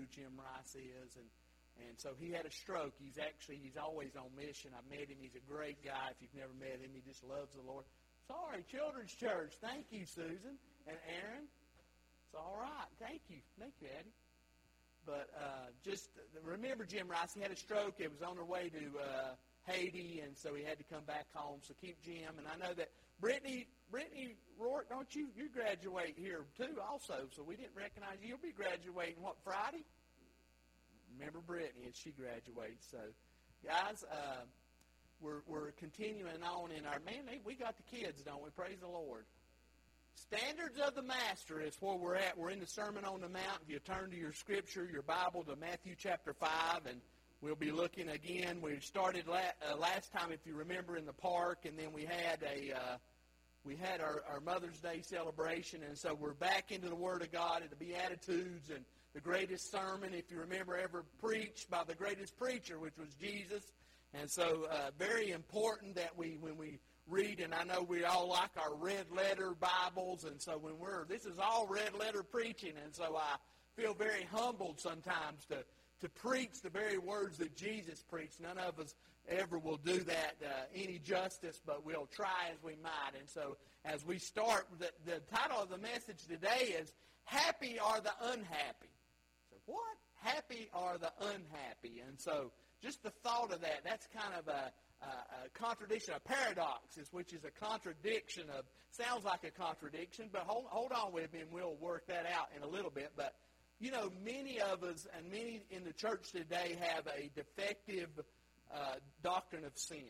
Jim Rice is, and so he had a stroke. He's always on mission. I met him. He's a great guy. If you've never met him, he just loves the Lord. Sorry, Children's Church. Thank you, Susan and Aaron. It's all right. Thank you, Addie. But just remember Jim Rice. He had a stroke. He was on their way to Haiti, and so he had to come back home. So keep Jim. And I know that Brittany Rourke, don't you graduate here too also, so we didn't recognize you. You'll be graduating, what, Friday? Remember Brittany as she graduates. So, guys, we're continuing on in our, we got the kids, don't we? Praise the Lord. Standards of the Master is where we're at. We're in the Sermon on the Mount. If you turn to your scripture, your Bible, to Matthew chapter 5, and we'll be looking again. We started last time, if you remember, in the park, and then we had our Mother's Day celebration, and so we're back into the Word of God and the Beatitudes and the greatest sermon, if you remember, ever preached by the greatest preacher, which was Jesus. And so very important that when we read, and I know we all like our red letter Bibles, and so this is all red letter preaching, and so I feel very humbled sometimes to preach the very words that Jesus preached. None of us ever will do that any justice, but we'll try as we might. And so as we start, the title of the message today is Happy Are the Unhappy. So what? Happy are the unhappy. And so just the thought of that's kind of a contradiction, a paradox, which is a contradiction sounds like a contradiction, but hold on with me and we'll work that out in a little bit. But, many of us and many in the church today have a defective doctrine of sin.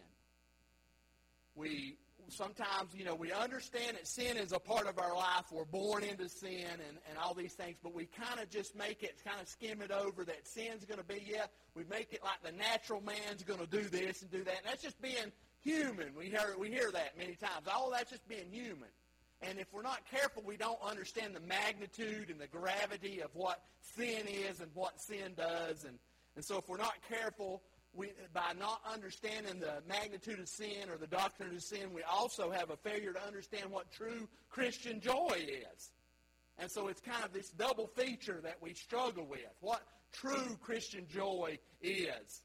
We sometimes, we understand that sin is a part of our life. We're born into sin and all these things, but we kind of just skim it over that sin's going to be, we make it like the natural man's going to do this and do that. And that's just being human. We hear that many times. All that's just being human. And if we're not careful, we don't understand the magnitude and the gravity of what sin is and what sin does. And so if we're not careful, by not understanding the magnitude of sin or the doctrine of sin, we also have a failure to understand what true Christian joy is. And so it's kind of this double feature that we struggle with, what true Christian joy is.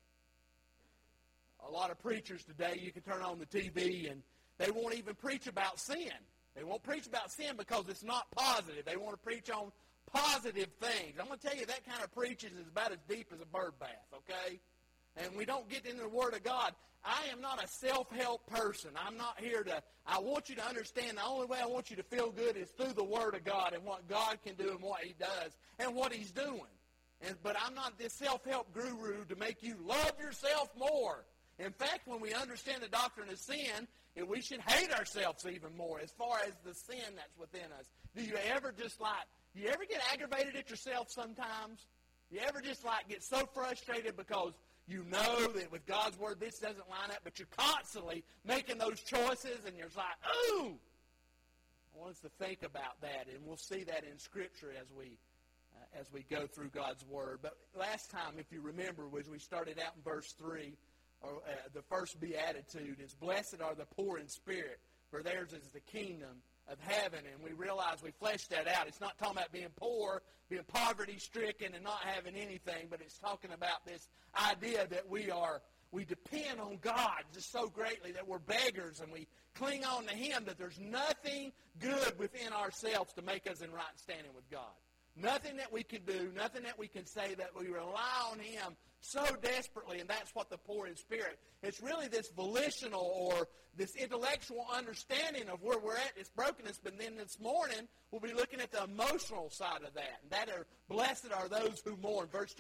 A lot of preachers today, you can turn on the TV and they won't even preach about sin. They won't preach about sin because it's not positive. They want to preach on positive things. I'm going to tell you, that kind of preaching is about as deep as a bird bath, okay? And we don't get into the Word of God. I am not a self-help person. I'm not here I want you to understand the only way I want you to feel good is through the Word of God and what God can do and what He does and what He's doing. But I'm not this self-help guru to make you love yourself more. In fact, when we understand the doctrine of sin, we should hate ourselves even more as far as the sin that's within us. Do you ever get aggravated at yourself sometimes? You ever just get so frustrated because you know that with God's Word this doesn't line up, but you're constantly making those choices and you're like, ooh! I want us to think about that, and we'll see that in Scripture as we go through God's Word. But last time, if you remember, as we started out in verse 3, the first beatitude is, blessed are the poor in spirit, for theirs is the kingdom of heaven. And we realize we fleshed that out. It's not talking about being poor, being poverty-stricken and not having anything, but it's talking about this idea that we depend on God just so greatly that we're beggars and we cling on to Him, that there's nothing good within ourselves to make us in right standing with God. Nothing that we can do, nothing that we can say, that we rely on Him so desperately, and that's what the poor in spirit. It's really this volitional or this intellectual understanding of where we're at, this brokenness. But then this morning, we'll be looking at the emotional side of that. And blessed are those who mourn. Verse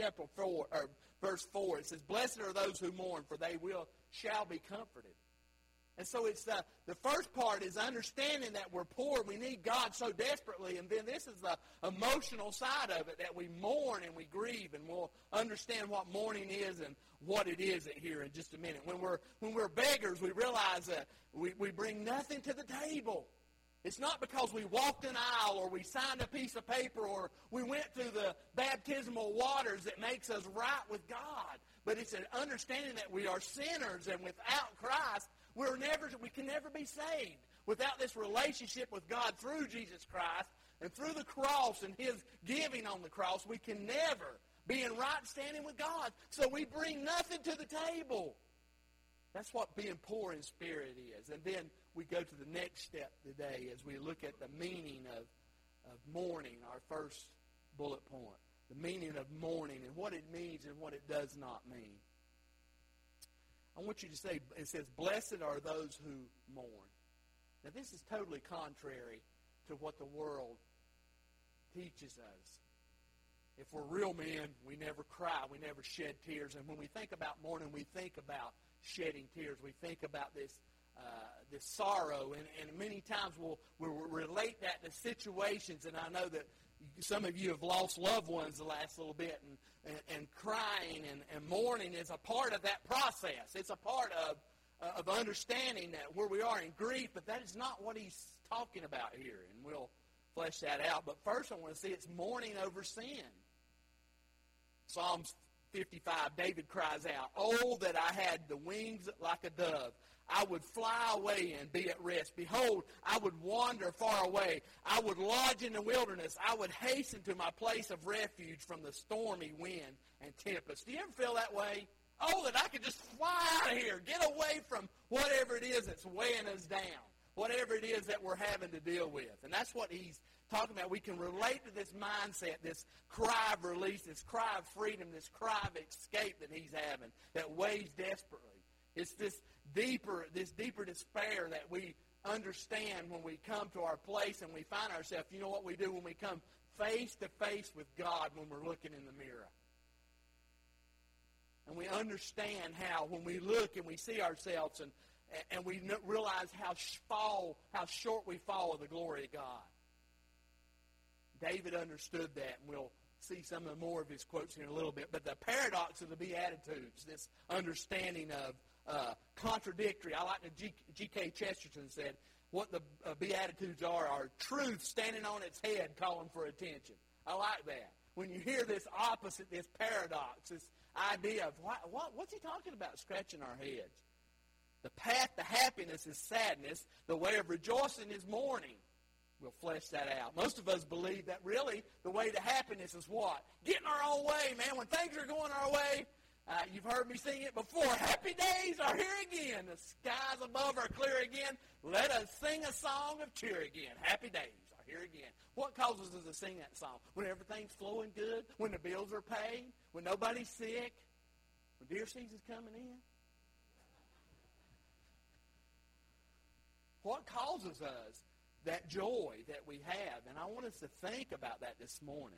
4, it says, blessed are those who mourn, for they shall be comforted. And so it's the first part is understanding that we're poor. We need God so desperately. And then this is the emotional side of it, that we mourn and we grieve. And we'll understand what mourning is and what it is here in just a minute. When we're beggars, we realize that we bring nothing to the table. It's not because we walked an aisle or we signed a piece of paper or we went through the baptismal waters that makes us right with God. But it's an understanding that we are sinners, and without Christ, we can never be saved. Without this relationship with God through Jesus Christ and through the cross and His giving on the cross, we can never being right standing with God. So we bring nothing to the table. That's what being poor in spirit is. And then we go to the next step today as we look at the meaning of mourning, our first bullet point. The meaning of mourning and what it means and what it does not mean. I want you to say, it says, blessed are those who mourn. Now this is totally contrary to what the world teaches us. If we're real men, we never cry, we never shed tears. And when we think about mourning, we think about shedding tears. We think about this sorrow, and many times we'll relate that to situations. And I know that some of you have lost loved ones the last little bit, and crying and mourning is a part of that process. It's a part of understanding that where we are in grief, but that is not what he's talking about here, and we'll flesh that out. But first I want to see it's mourning over sin. Psalms 55, David cries out, "Oh, that I had the wings like a dove. I would fly away and be at rest. Behold, I would wander far away. I would lodge in the wilderness. I would hasten to my place of refuge from the stormy wind and tempest." Do you ever feel that way? Oh, that I could just fly out of here, get away from whatever it is that's weighing us down, whatever it is that we're having to deal with. And that's what he's talking about. We can relate to this mindset, this cry of release, this cry of freedom, this cry of escape that he's having that weighs desperately. It's this deeper despair that we understand when we come to our place and we find ourselves. You know what we do when we come face to face with God when we're looking in the mirror? And we understand how when we look and we see ourselves and we realize how short we fall of the glory of God. David understood that, and we'll see some of more of his quotes here in a little bit. But the paradox of the Beatitudes, this understanding of contradictory. I like that G.K. Chesterton said, what the Beatitudes are truth standing on its head calling for attention. I like that. When you hear this opposite, this paradox, this idea of what's he talking about, scratching our heads. The path to happiness is sadness. The way of rejoicing is mourning. We'll flesh that out. Most of us believe that really the way to happiness is what? Getting our own way, man. When things are going our way, you've heard me sing it before. Happy days are here again. The skies above are clear again. Let us sing a song of cheer again. Happy days are here again. What causes us to sing that song? When everything's flowing good, when the bills are paid, when nobody's sick, when deer season's coming in. What causes us that joy that we have? And I want us to think about that this morning.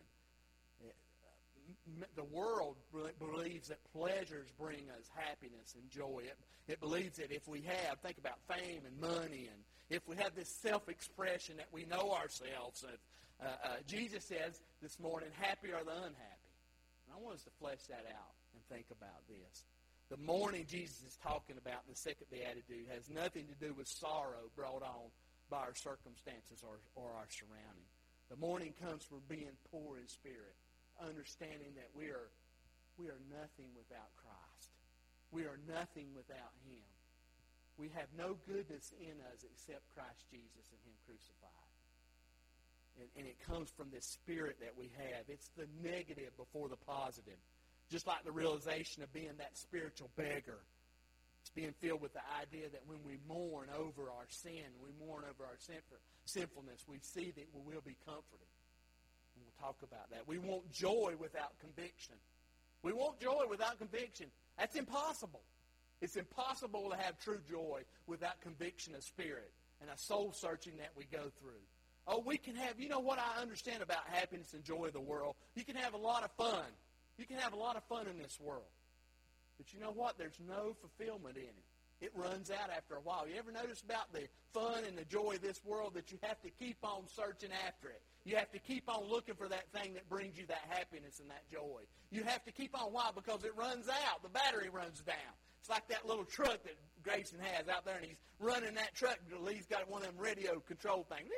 The world believes that pleasures bring us happiness and joy. It believes that if we have, think about fame and money, and if we have this self-expression that we know ourselves. Jesus says this morning, happy are the unhappy. And I want us to flesh that out and think about this. The mourning Jesus is talking about in the second beatitude has nothing to do with sorrow brought on by our circumstances or our surrounding. The mourning comes from being poor in spirit, understanding that we are nothing without Christ. We are nothing without Him. We have no goodness in us except Christ Jesus and Him crucified. And it comes from this spirit that we have. It's the negative before the positive. Just like the realization of being that spiritual beggar. It's being filled with the idea that when we mourn over our sin, we mourn over our sinfulness, we see that we will be comforted. And we'll talk about that. We want joy without conviction. We want joy without conviction. That's impossible. It's impossible to have true joy without conviction of spirit and a soul searching that we go through. Oh, we can have, you know what I understand about happiness and joy of the world? You can have a lot of fun. You can have a lot of fun in this world. But you know what? There's no fulfillment in it. It runs out after a while. You ever notice about the fun and the joy of this world that you have to keep on searching after it? You have to keep on looking for that thing that brings you that happiness and that joy. You have to keep on. Why? Because it runs out. The battery runs down. It's like that little truck that Grayson has out there, and he's running that truck. Lee's got one of them radio control things.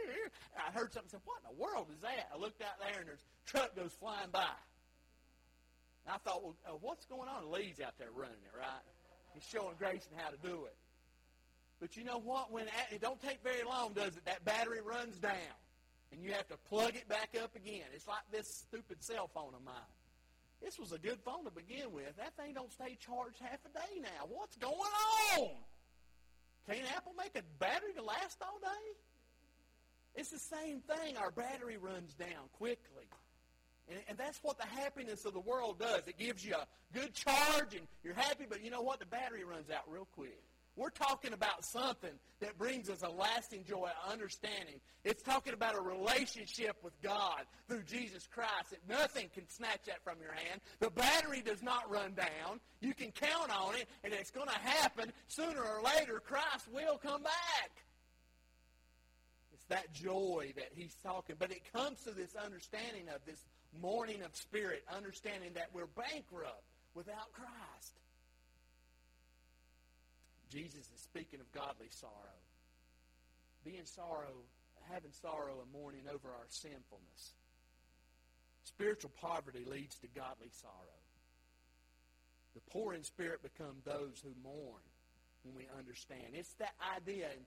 I heard something say, what in the world is that? I looked out there, and there's a truck goes flying by. And I thought, well, what's going on? Lee's out there running it, right? He's showing Grayson how to do it. But you know what? It don't take very long, does it? That battery runs down. And you have to plug it back up again. It's like this stupid cell phone of mine. this was a good phone to begin with. That thing don't stay charged half a day now. What's going on? Can't Apple make a battery to last all day? It's the same thing. Our battery runs down quickly. And that's what the happiness of the world does. It gives you a good charge and you're happy, but you know what? The battery runs out real quick. We're talking about something that brings us a lasting joy, understanding. It's talking about a relationship with God through Jesus Christ that nothing can snatch that from your hand. The battery does not run down. You can count on it, and it's going to happen sooner or later. Christ will come back. It's that joy that he's talking. But it comes to this understanding of this mourning of spirit, understanding that we're bankrupt without Christ. Jesus is speaking of godly sorrow. Having sorrow and mourning over our sinfulness. Spiritual poverty leads to godly sorrow. The poor in spirit become those who mourn when we understand. It's that idea in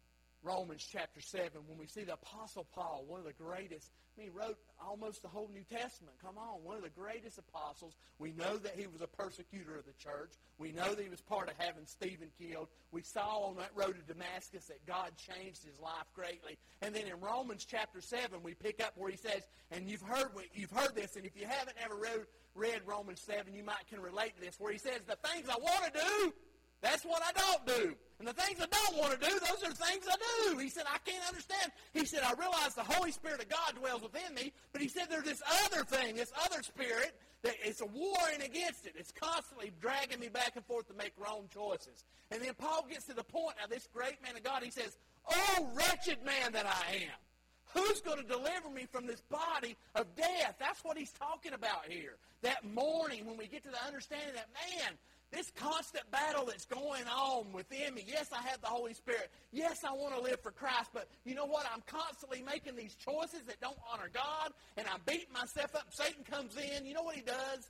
Romans chapter 7 when we see the Apostle Paul, one of the greatest. He wrote almost the whole New Testament. Come on, one of the greatest apostles. We know that he was a persecutor of the church. We know that he was part of having Stephen killed. We saw on that road to Damascus that God changed his life greatly. And then in Romans chapter 7, we pick up where he says, and you've heard this, and if you haven't ever read Romans 7, you might can relate to this, where he says, the things I want to do, that's what I don't do. And the things I don't want to do, those are the things I do. He said, I can't understand. He said, I realize the Holy Spirit of God dwells within me, but he said there's this other thing, this other spirit, that it's a warring against it. It's constantly dragging me back and forth to make wrong choices. And then Paul gets to the point, now this great man of God, he says, oh, wretched man that I am. Who's going to deliver me from this body of death? That's what he's talking about here. That mourning, when we get to the understanding that, man, this constant battle that's going on within me. Yes, I have the Holy Spirit. Yes, I want to live for Christ. But you know what? I'm constantly making these choices that don't honor God, and I'm beating myself up. Satan comes in. You know what he does?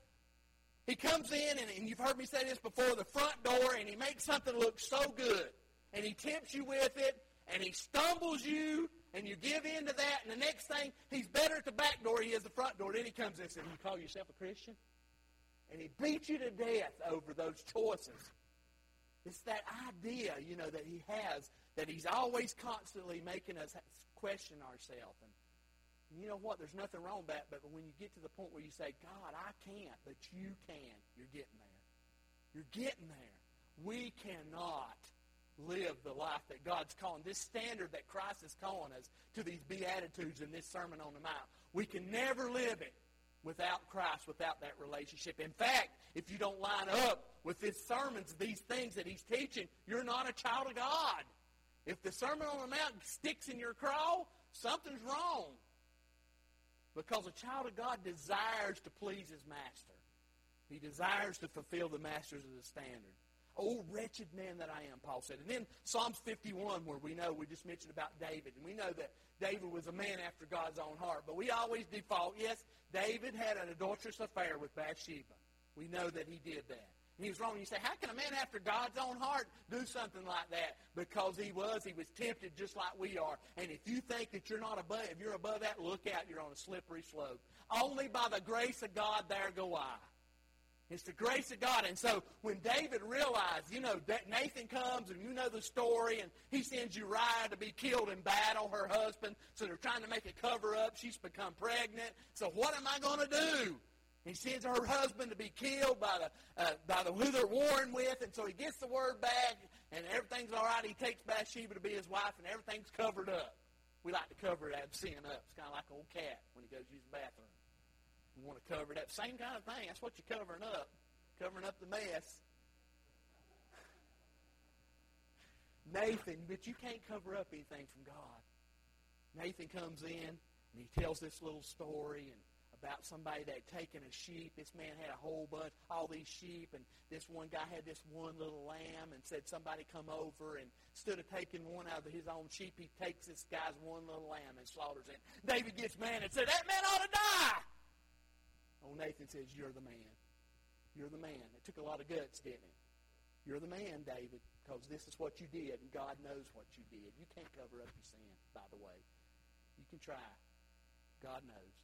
He comes in, and you've heard me say this before, the front door, and he makes something look so good. And he tempts you with it, and he stumbles you, and you give in to that. And the next thing, he's better at the back door than he is the front door. Then he comes in and says, you call yourself a Christian? And he beats you to death over those choices. It's that idea, that he has, that he's always constantly making us question ourselves. And you know what? There's nothing wrong with that, but when you get to the point where you say, God, I can't, but you can, you're getting there. You're getting there. We cannot live the life that God's calling, this standard that Christ is calling us to these Beatitudes in this Sermon on the Mount. We can never live it without Christ, without that relationship. In fact, if you don't line up with his sermons, these things that he's teaching, you're not a child of God. If the Sermon on the Mount sticks in your craw, something's wrong. Because a child of God desires to please his master. He desires to fulfill the masters of the standard. Oh, wretched man that I am, Paul said. And then Psalms 51, where we just mentioned about David. And we know that David was a man after God's own heart. But we always default, yes, David had an adulterous affair with Bathsheba. We know that he did that. And he was wrong. You say, how can a man after God's own heart do something like that? Because he was tempted just like we are. And if you think that you're above that, look out, you're on a slippery slope. Only by the grace of God there go I. It's the grace of God. And so when David realized, that Nathan comes and you know the story, and he sends Uriah to be killed in battle, her husband, so they're trying to make a cover-up. She's become pregnant. So what am I going to do? He sends her husband to be killed by who they're warring with, and so he gets the word back, and everything's all right. He takes Bathsheba to be his wife, and everything's covered up. We like to cover that sin up. It's kind of like an old cat when he goes to use the bathroom. You want to cover it up. Same kind of thing. That's what you're covering up. Covering up the mess. Nathan, but you can't cover up anything from God. Nathan comes in, and he tells this little story about somebody that had taken a sheep. This man had a whole bunch, all these sheep, and this one guy had this one little lamb and said somebody come over, and instead of taking one out of his own sheep, he takes this guy's one little lamb and slaughters it. David gets mad and said, that man ought to die. Oh, Nathan says, you're the man. You're the man. It took a lot of guts, didn't it? You're the man, David, because this is what you did, and God knows what you did. You can't cover up your sin, by the way. You can try. God knows.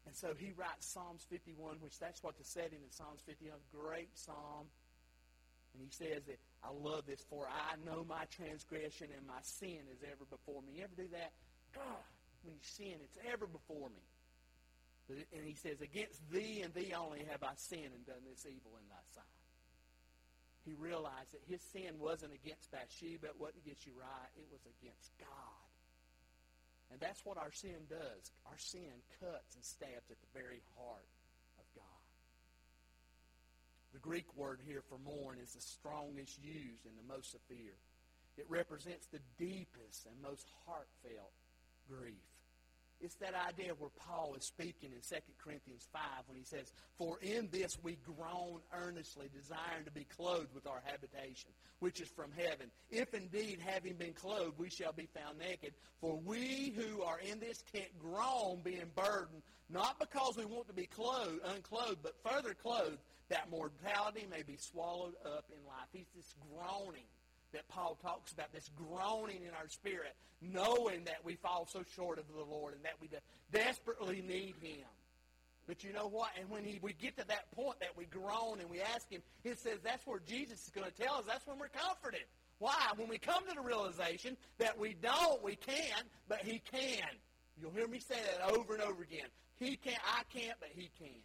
And so he writes Psalms 51, which that's what the setting is, Psalms 51, great psalm. And he says that, I love this, for I know my transgression and my sin is ever before me. You ever do that? God, when you sin, it's ever before me. And he says, against thee and thee only have I sinned and done this evil in thy sight. He realized that his sin wasn't against Bathsheba, it wasn't against Uriah, it was against God. And that's what our sin does. Our sin cuts and stabs at the very heart of God. The Greek word here for mourn is the strongest used and the most severe. It represents the deepest and most heartfelt grief. It's that idea where Paul is speaking in 2 Corinthians 5 when he says, for in this we groan earnestly, desiring to be clothed with our habitation, which is from heaven. If indeed, having been clothed, we shall be found naked. For we who are in this tent groan, being burdened, not because we want to be unclothed, but further clothed, that mortality may be swallowed up in life. He's this groaning that Paul talks about, this groaning in our spirit, knowing that we fall so short of the Lord and that we desperately need Him. But you know what? And when we get to that point that we groan and we ask Him, it says that's where Jesus is going to tell us. That's when we're comforted. Why? When we come to the realization that we can't, but He can. You'll hear me say that over and over again. He can't, I can't, but He can.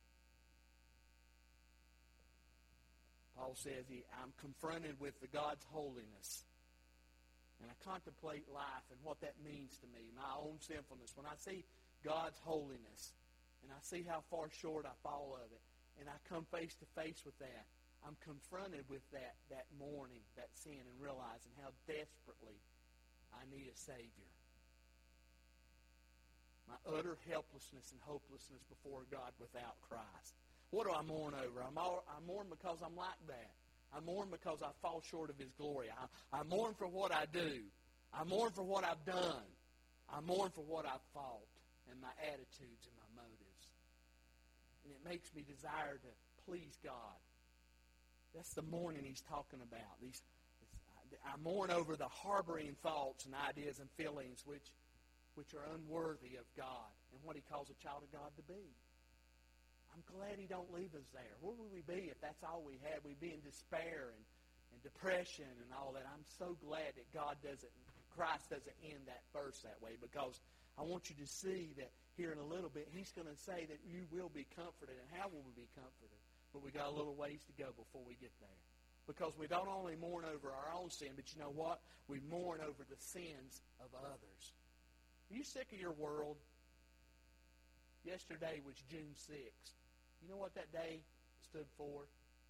Paul says, I'm confronted with the God's holiness. And I contemplate life and what that means to me, my own sinfulness. When I see God's holiness and I see how far short I fall of it, and I come face to face with that, I'm confronted with that mourning, that sin, and realizing how desperately I need a Savior. My utter helplessness and hopelessness before God without Christ. What do I mourn over? I mourn because I'm like that. I mourn because I fall short of His glory. I mourn for what I do. I mourn for what I've done. I mourn for what I've thought and my attitudes and my motives. And it makes me desire to please God. That's the mourning he's talking about. I mourn over the harboring thoughts and ideas and feelings which are unworthy of God and what He calls a child of God to be. I'm glad He don't leave us there. Where would we be if that's all we had? We'd be in despair and depression and all that. I'm so glad that Christ doesn't end that verse that way, because I want you to see that here in a little bit, He's going to say that you will be comforted. And how will we be comforted? But we got a little ways to go before we get there. Because we don't only mourn over our own sin, but you know what? We mourn over the sins of others. Are you sick of your world? Yesterday was June 6th. You know what that day stood for?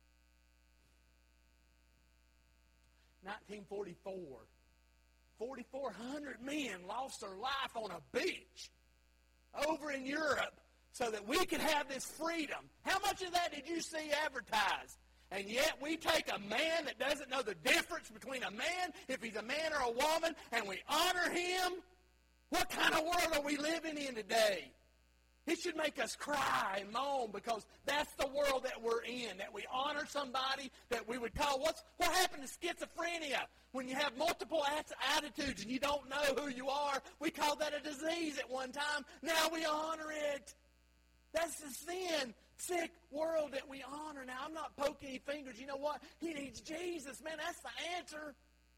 1944. 4,400 men lost their life on a beach over in Europe so that we could have this freedom. How much of that did you see advertised? And yet we take a man that doesn't know the difference between a man, if he's a man or a woman, and we honor him. What kind of world are we living in today? It should make us cry and moan, because that's the world that we're in, that we honor somebody that we would call, what happened to schizophrenia? When you have multiple attitudes and you don't know who you are, we called that a disease at one time. Now we honor it. That's the sick world that we honor. Now, I'm not poking any fingers. You know what? He needs Jesus. Man, that's the answer.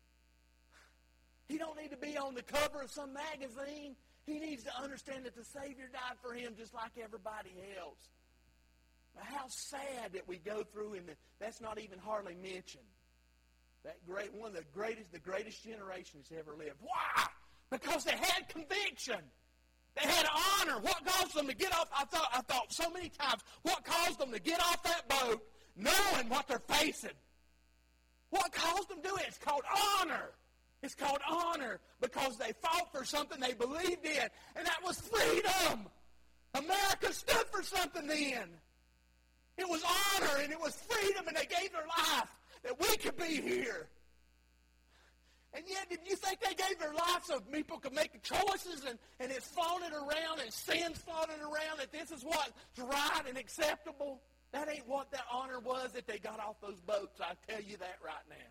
He don't need to be on the cover of some magazine. He needs to understand that the Savior died for him just like everybody else. But how sad that we go through, and that's not even hardly mentioned. One of the greatest generations ever lived. Why? Because they had conviction. They had honor. What caused them to get off? I thought so many times, what caused them to get off that boat knowing what they're facing? What caused them to do it? It's called honor. It's called honor because they fought for something they believed in, and that was freedom. America stood for something then. It was honor, and it was freedom, and they gave their life that we could be here. And yet, did you think they gave their life so people could make choices and it's floated around and sin's floated around that this is what's right and acceptable? That ain't what that honor was that they got off those boats. I tell you that right now.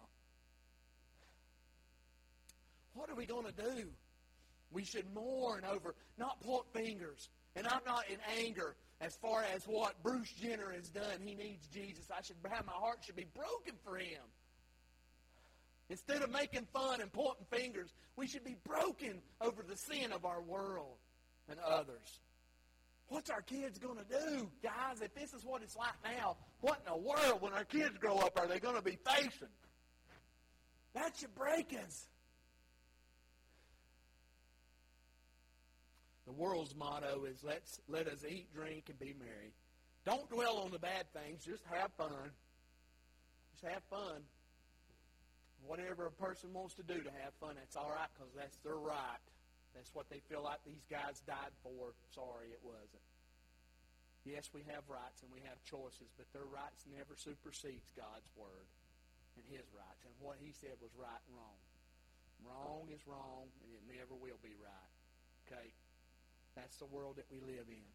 What are we going to do? We should mourn over, not point fingers. And I'm not in anger as far as what Bruce Jenner has done. He needs Jesus. My heart should be broken for him. Instead of making fun and pointing fingers, we should be broken over the sin of our world and others. What's our kids going to do, guys? If this is what it's like now, what in the world, when our kids grow up, are they going to be facing? That should break us. The world's motto is, let us eat, drink, and be merry. Don't dwell on the bad things. Just have fun. Just have fun. Whatever a person wants to do to have fun, that's all right, because that's their right. That's what they feel like these guys died for. Sorry, it wasn't. Yes, we have rights and we have choices, but their rights never supersedes God's word and his rights. And what he said was right and wrong. Wrong is wrong, and it never will be right. Okay? That's the world that we live in.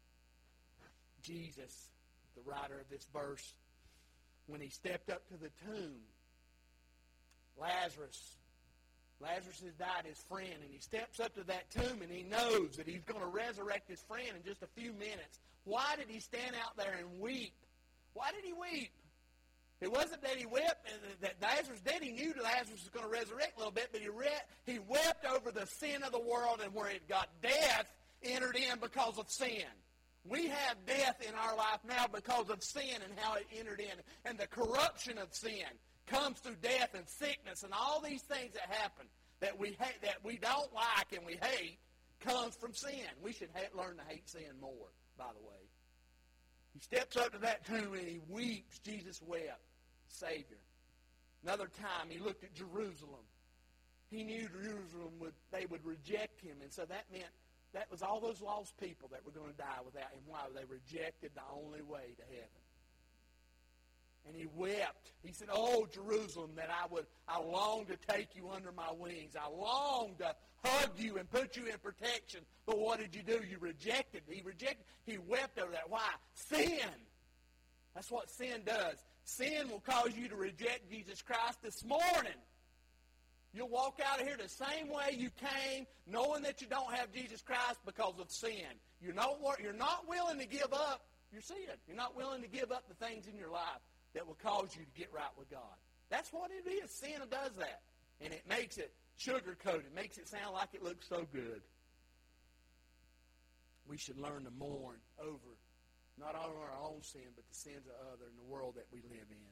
Jesus, the writer of this verse, when he stepped up to the tomb, Lazarus has died, his friend, and he steps up to that tomb and he knows that he's going to resurrect his friend in just a few minutes. Why did he stand out there and weep? Why did he weep? It wasn't that he wept that Lazarus did. He knew that Lazarus was going to resurrect a little bit, but he wept over the sin of the world and where it got death entered in because of sin. We have death in our life now because of sin and how it entered in. And the corruption of sin comes through death and sickness and all these things that happen that we hate, that we don't like and we hate, comes from sin. We should learn to hate sin more, by the way. He steps up to that tomb and he weeps. Jesus wept. Savior. Another time he looked at Jerusalem. He knew Jerusalem they would reject him, and so that meant that was all those lost people that were going to die without him. Why? They rejected the only way to heaven. And he wept. He said, "Oh, Jerusalem, that I long to take you under my wings. I long to hug you and put you in protection. But what did you do? You rejected." He wept over that. Why? Sin. That's what sin does. Sin will cause you to reject Jesus Christ this morning. You'll walk out of here the same way you came, knowing that you don't have Jesus Christ because of sin. You're not willing to give up your sin. You're not willing to give up the things in your life that will cause you to get right with God. That's what it is. Sin does that. And it makes it sugar-coated. It makes it sound like it looks so good. We should learn to mourn over not only our own sin, but the sins of others in the world that we live in.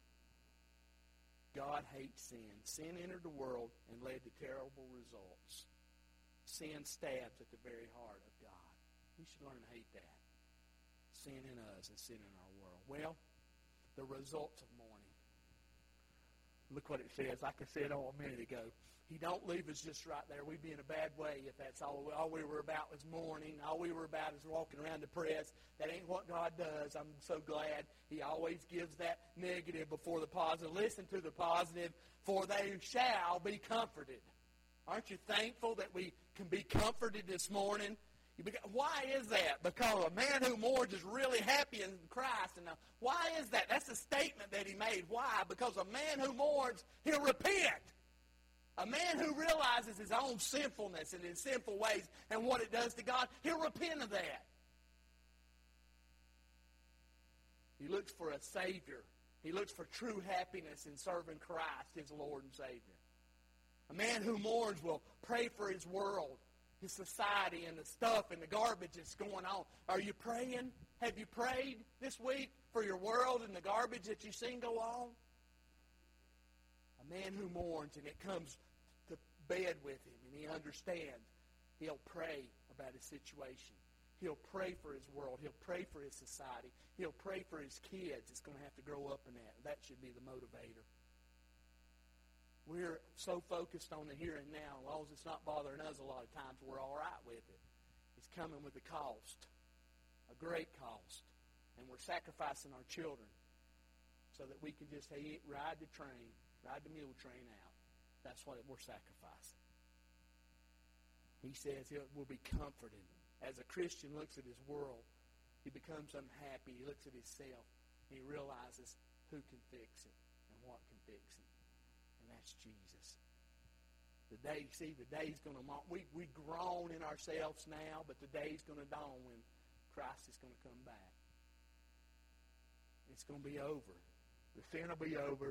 God hates sin. Sin entered the world and led to terrible results. Sin stabs at the very heart of God. We should learn to hate that. Sin in us and sin in our world. Well, the results of mourning. Look what it says. Like I said a minute ago, he don't leave us just right there. We'd be in a bad way if that's all we were about was mourning. All we were about is walking around depressed. That ain't what God does. I'm so glad he always gives that negative before the positive. Listen to the positive, for they shall be comforted. Aren't you thankful that we can be comforted this morning? Why is that? Because a man who mourns is really happy in Christ. And why is that? That's a statement that he made. Why? Because a man who mourns, he'll repent. A man who realizes his own sinfulness and his sinful ways and what it does to God, he'll repent of that. He looks for a Savior. He looks for true happiness in serving Christ, his Lord and Savior. A man who mourns will pray for his world, his society, and the stuff and the garbage that's going on. Are you praying? Have you prayed this week for your world and the garbage that you've seen go on? A man who mourns and it comes to bed with him and he understands, he'll pray about his situation. He'll pray for his world. He'll pray for his society. He'll pray for his kids. It's going to have to grow up in that. That should be the motivator. We're so focused on the here and now. As long as it's not bothering us a lot of times, we're all right with it. It's coming with a cost, a great cost. And we're sacrificing our children so that we can just ride the train, ride the mule train out. That's what we're sacrificing. He says he will be comforted. As a Christian looks at his world, he becomes unhappy. He looks at himself. And he realizes who can fix it and what can fix it. And that's Jesus. The day's going to, we groan in ourselves now, but the day's going to dawn when Christ is going to come back. It's going to be over. The sin will be over.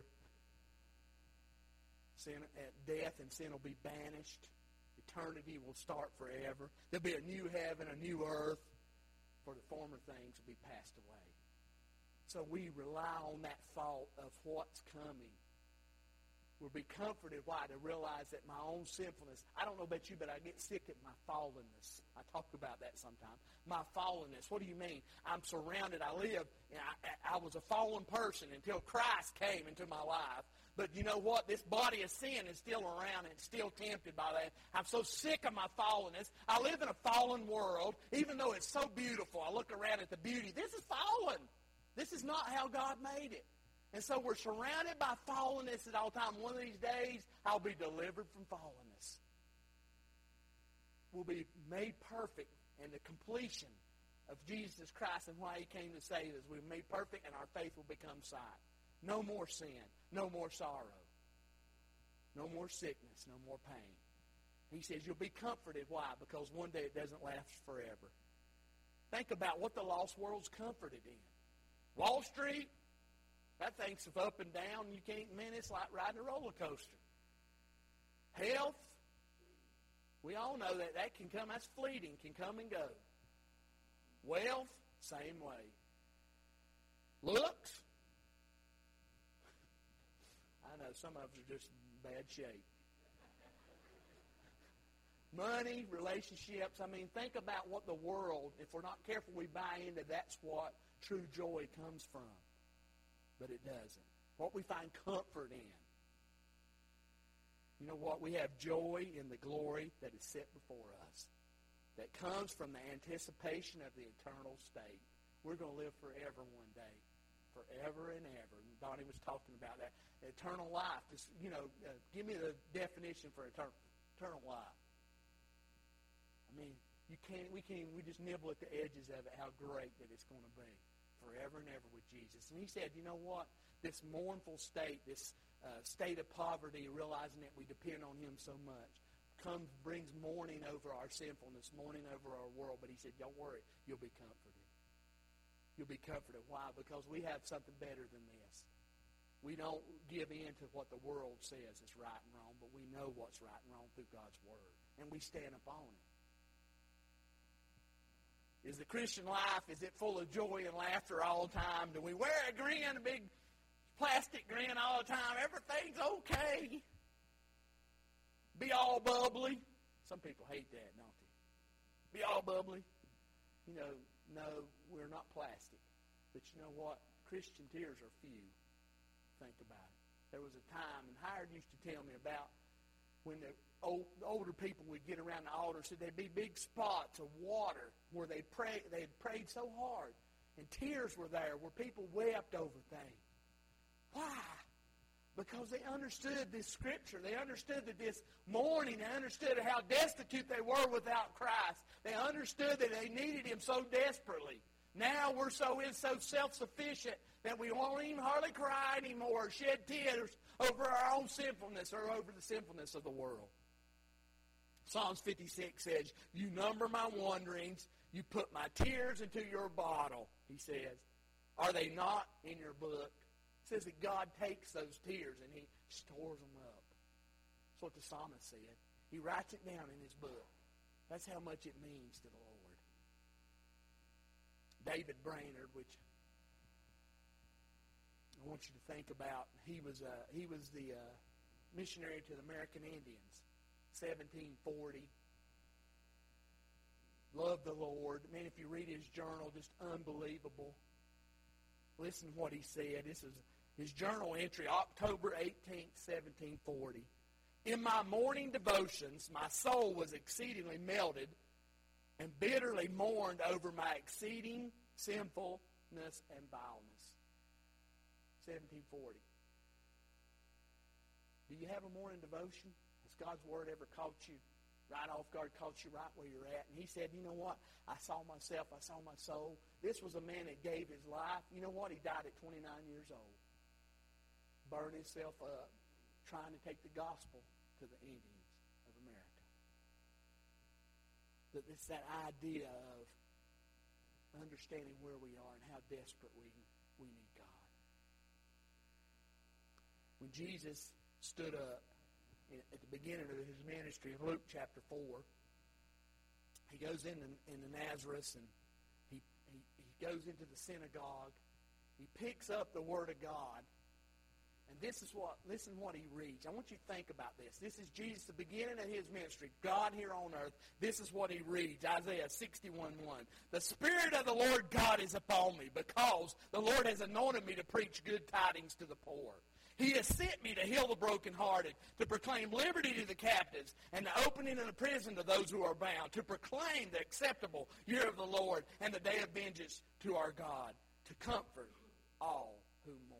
Death and sin will be banished. Eternity will start forever. There'll be a new heaven, a new earth, for the former things will be passed away. So we rely on that thought of what's coming. We'll be comforted. Why? To realize that my own sinfulness, I don't know about you, but I get sick of my fallenness. I talk about that sometimes. My fallenness. What do you mean? I'm surrounded. I was a fallen person until Christ came into my life. But you know what? This body of sin is still around and still tempted by that. I'm so sick of my fallenness. I live in a fallen world, even though it's so beautiful. I look around at the beauty. This is fallen. This is not how God made it. And so we're surrounded by fallenness at all times. One of these days, I'll be delivered from fallenness. We'll be made perfect in the completion of Jesus Christ and why He came to save us. We're made perfect and our faith will become sight. No more sin. No more sorrow. No more sickness. No more pain. He says you'll be comforted. Why? Because one day it doesn't last forever. Think about what the lost world's comforted in. Wall Street, that thing's up and down. You can't, man, it's like riding a roller coaster. Health, we all know that can come, that's fleeting, can come and go. Wealth, same way. Looks, I know some of us are just in bad shape. Money, relationships, I mean, think about what the world, if we're not careful, we buy into that's what true joy comes from. But it doesn't. What we find comfort in. You know what? We have joy in the glory that is set before us. That comes from the anticipation of the eternal state. We're going to live forever one day. Forever and ever. And Donnie was talking about that. Eternal life. Just, give me the definition for eternal life. I mean, we just nibble at the edges of it, how great that it's going to be. Forever and ever with Jesus. And he said, you know what? This mournful state, this state of poverty, realizing that we depend on Him so much, brings mourning over our sinfulness, mourning over our world. But he said, don't worry, you'll be comforted. You'll be comforted. Why? Because we have something better than this. We don't give in to what the world says is right and wrong, but we know what's right and wrong through God's Word. And we stand upon it. Is the Christian life, is it full of joy and laughter all the time? Do we wear a grin, a big plastic grin all the time? Everything's okay. Be all bubbly. Some people hate that, don't they? Be all bubbly. No, we're not plastic. But you know what? Christian tears are few. Think about it. There was a time, and Howard used to tell me about when the older people would get around the altar, said there'd be big spots of water where they had prayed so hard, and tears were there where people wept over things. Why? Because they understood this Scripture. They understood that this morning, they understood how destitute they were without Christ. They understood that they needed Him so desperately. Now we're so self-sufficient that we won't even hardly cry anymore or shed tears over our own sinfulness or over the sinfulness of the world. Psalms 56 says, you number my wanderings, you put my tears into your bottle, he says. Are they not in your book? It says that God takes those tears and He stores them up. That's what the psalmist said. He writes it down in his book. That's how much it means to the Lord. David Brainerd, which I want you to think about, he was the missionary to the American Indians, 1740. Loved the Lord. Man, if you read his journal, just unbelievable. Listen to what he said. This is his journal entry, October 18th, 1740. In my morning devotions, my soul was exceedingly melted and bitterly mourned over my exceeding sinfulness and vileness. 1740. Do you have a morning devotion? Has God's Word ever caught you right off guard, caught you right where you're at? And he said, you know what? I saw myself. I saw my soul. This was a man that gave his life. You know what? He died at 29 years old. Burned himself up trying to take the gospel to the Indians. that it's that idea of understanding where we are and how desperate we need God. When Jesus stood up at the beginning of his ministry in Luke chapter 4, he goes into Nazareth and he goes into the synagogue. He picks up the Word of God. And listen what he reads. I want you to think about this. This is Jesus, the beginning of his ministry. God here on earth. This is what he reads. Isaiah 61:1. The Spirit of the Lord God is upon me, because the Lord has anointed me to preach good tidings to the poor. He has sent me to heal the brokenhearted, to proclaim liberty to the captives, and the opening of the prison to those who are bound, to proclaim the acceptable year of the Lord and the day of vengeance to our God, to comfort all who mourn.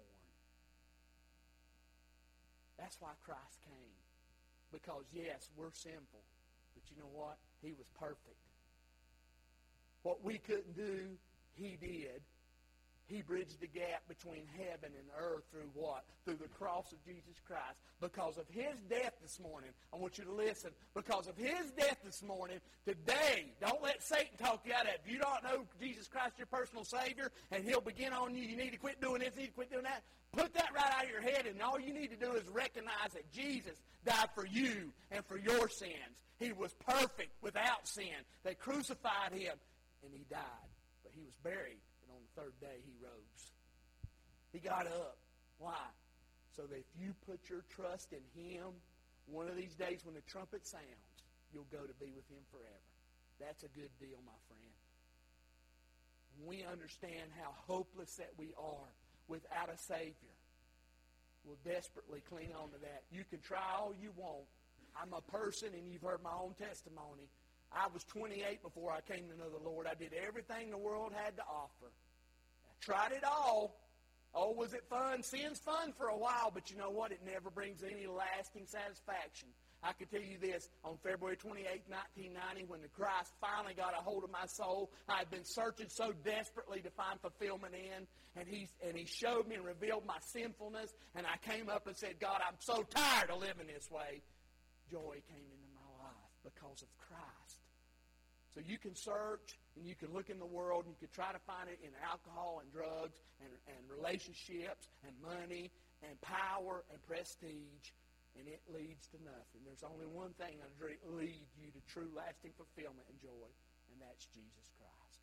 That's why Christ came. Because, yes, we're sinful. But you know what? He was perfect. What we couldn't do, he did. He bridged the gap between heaven and earth through what? Through the cross of Jesus Christ. Because of his death this morning, I want you to listen. Because of his death this morning, today, don't let Satan talk you out of it. If you don't know Jesus Christ your personal Savior, and he'll begin on you, you need to quit doing this, you need to quit doing that. Put that right out of your head, and all you need to do is recognize that Jesus died for you and for your sins. He was perfect without sin. They crucified him, and he died. But he was buried, and on the third day he rose. He got up. Why? So that if you put your trust in him, one of these days when the trumpet sounds, you'll go to be with him forever. That's a good deal, my friend. We understand how hopeless that we are without a Savior. We'll desperately cling on to that. You can try all you want. I'm a person, and you've heard my own testimony. I was 28 before I came to know the Lord. I did everything the world had to offer. I tried it all. Oh, was it fun? Sin's fun for a while, but you know what? It never brings any lasting satisfaction. I can tell you this, on February 28, 1990, when the Christ finally got a hold of my soul, I had been searching so desperately to find fulfillment in, and he showed me and revealed my sinfulness, and I came up and said, God, I'm so tired of living this way. Joy came into my life because of Christ. So you can search, and you can look in the world, and you can try to find it in alcohol and drugs and relationships and money and power and prestige, and it leads to nothing. There's only one thing that will lead you to true lasting fulfillment and joy, and that's Jesus Christ.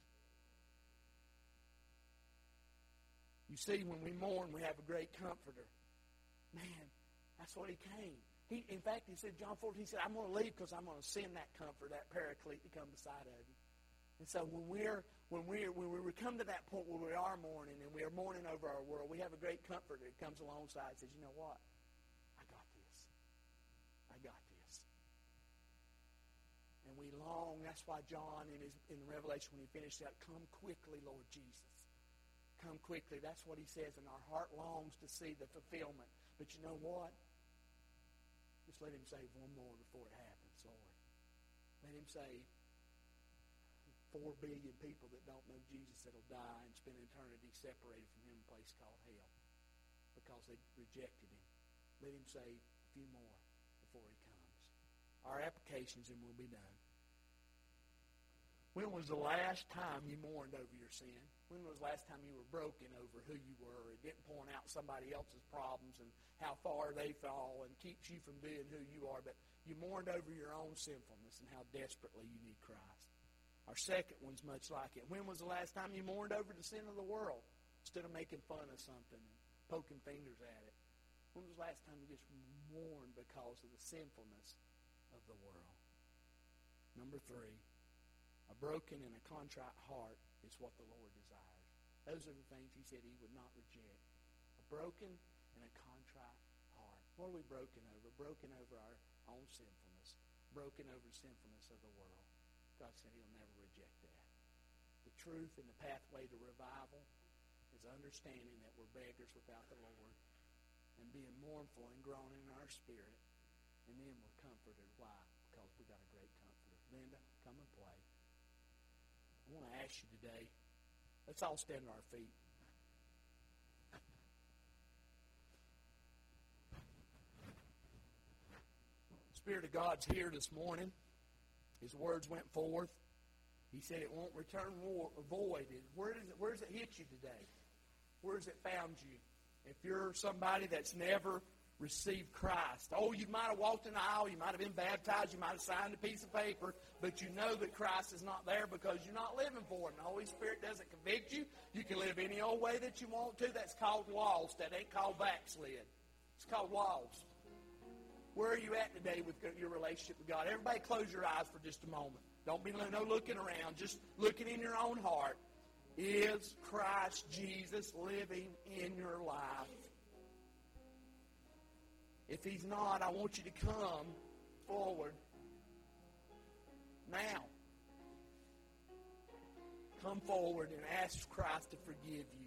You see, when we mourn, we have a great comforter. Man, that's what he came. In fact, he said, John 14, he said, I'm going to leave because I'm going to send that comfort, that paraclete to come beside of you. And so when we come to that point where we are mourning and we are mourning over our world, we have a great comforter that comes alongside and says, you know what? I got this. I got this. And we long. That's why John in Revelation, when he finished that, come quickly, Lord Jesus. Come quickly. That's what he says. And our heart longs to see the fulfillment. But you know what? Just let him save one more before it happens, Lord. Let him save 4 billion people that don't know Jesus that'll die and spend eternity separated from him in a place called hell because they rejected him. Let him save a few more before he comes. Our applications, and we'll be done. When was the last time you mourned over your sin? When was the last time you were broken over who you were and didn't point out somebody else's problems and how far they fall and keeps you from being who you are, but you mourned over your own sinfulness and how desperately you need Christ? Our second one's much like it. When was the last time you mourned over the sin of the world instead of making fun of something and poking fingers at it? When was the last time you just mourned because of the sinfulness of the world? Number 3. A broken and a contrite heart is what the Lord desires. Those are the things he said he would not reject. A broken and a contrite heart. What are we broken over? Broken over our own sinfulness. Broken over the sinfulness of the world. God said he'll never reject that. The truth and the pathway to revival is understanding that we're beggars without the Lord and being mournful and groaning in our spirit. And then we're comforted. Why? Because we got a great comforter. Linda, come and play. I want to ask you today, let's all stand on our feet. Spirit of God's here this morning. His words went forth. He said it won't return void. Where does it hit you today? Where has it found you? If you're somebody that's never received Christ, you might have walked in the aisle, you might have been baptized, you might have signed a piece of paper, but you know that Christ is not there because you're not living for Him. The Holy Spirit doesn't convict you. You can live any old way that you want to. That's called lost. That ain't called backslid. It's called lost. Where are you at today with your relationship with God? Everybody close your eyes for just a moment. Don't be no looking around. Just looking in your own heart. Is Christ Jesus living in your life? If He's not, I want you to come forward now. Come forward and ask Christ to forgive you.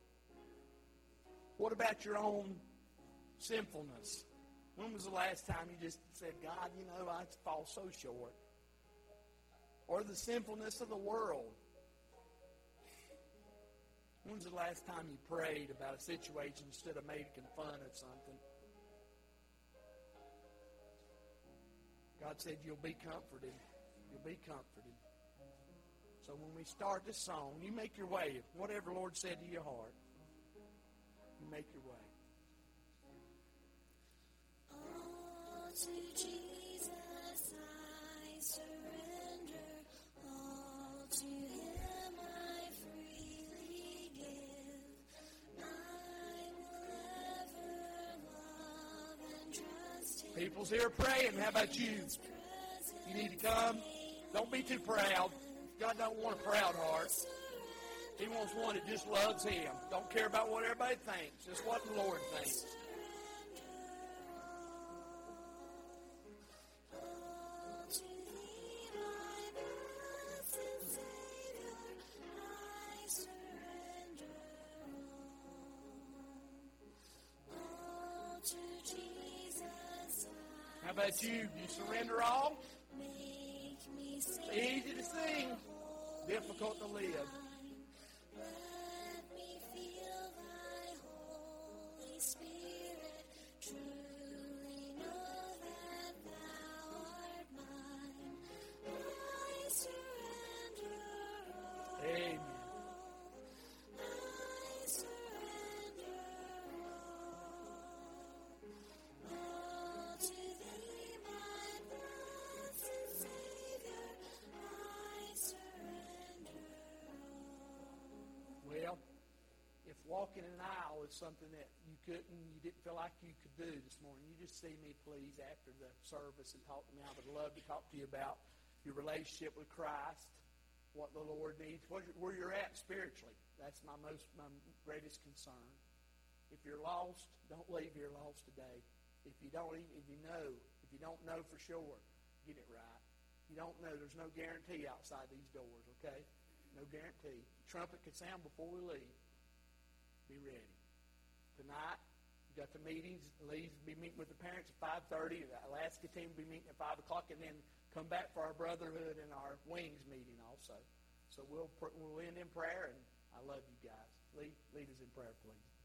What about your own sinfulness? When was the last time you just said, God, I fall so short? Or the sinfulness of the world. When's the last time you prayed about a situation instead of making fun of something? God said you'll be comforted. You'll be comforted. So when we start this song, you make your way. Whatever the Lord said to your heart, you make your way. All to Jesus I surrender. All to Him I freely give. I will ever love and trust Him. People's here praying. How about you? You need to come. Don't be too proud. God don't want a proud heart. He wants one that just loves Him. Don't care about what everybody thinks. Just what the Lord thinks. How about you? Do you surrender all? It's easy to sing, difficult to live. Let me feel Thy Holy Spirit. Truly know that Thou art mine. I surrender all. Amen. I surrender all. All to Thee, my blessed Savior. I surrender all. Well, if walking an aisle is something that you didn't feel like you could do this morning, you just see me, please, after the service and talk to me. I would love to talk to you about your relationship with Christ, what the Lord needs, where you're at spiritually. That's my greatest concern. If you're lost, don't leave here lost today. If you don't know for sure, get it right. You don't know. There's no guarantee outside these doors, okay? No guarantee. The trumpet could sound before we leave. Be ready. Tonight, we got the meetings. Lee's will be meeting with the parents at 5:30. The Alaska team will be meeting at 5 o'clock, and then come back for our brotherhood and our wings meeting also. So we'll end in prayer, and I love you guys. Lead us in prayer, please.